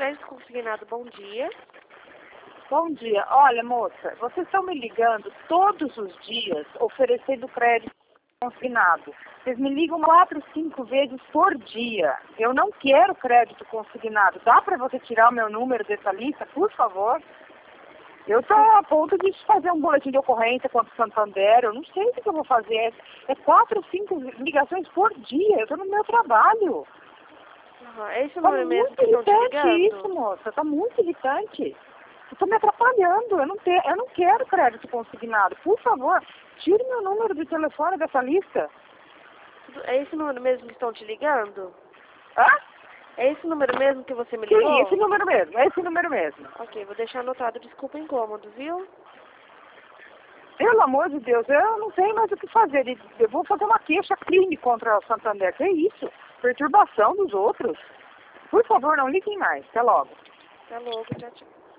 Crédito Consignado, bom dia. Bom dia. Olha, moça, vocês estão me ligando todos os dias oferecendo crédito consignado. Vocês me ligam 4, 5 vezes por dia. Eu não quero crédito consignado. Dá para você tirar o meu número dessa lista, por favor? Eu estou a ponto de fazer um boletim de ocorrência contra o Santander. Eu não sei o que eu vou fazer. É 4, 5 ligações por dia. Eu estou no meu trabalho. Uhum. É esse o Tá número mesmo muito que estão te irritante ligando? isso, moça. Tá muito irritante. Eu tô me atrapalhando. Eu não quero crédito consignado. Por favor, tire meu número de telefone dessa lista. É esse número mesmo que estão te ligando? Hã? É esse número mesmo que você me ligou? Sim, esse número mesmo. É esse número mesmo. Ok, vou deixar anotado. Desculpa o incômodo, viu? Pelo amor de Deus, eu não sei mais o que fazer. Eu vou fazer uma queixa crime contra o Santander. Que isso? Perturbação dos outros. Por favor, não liguem mais. Até logo. Até logo, tchau, tchau.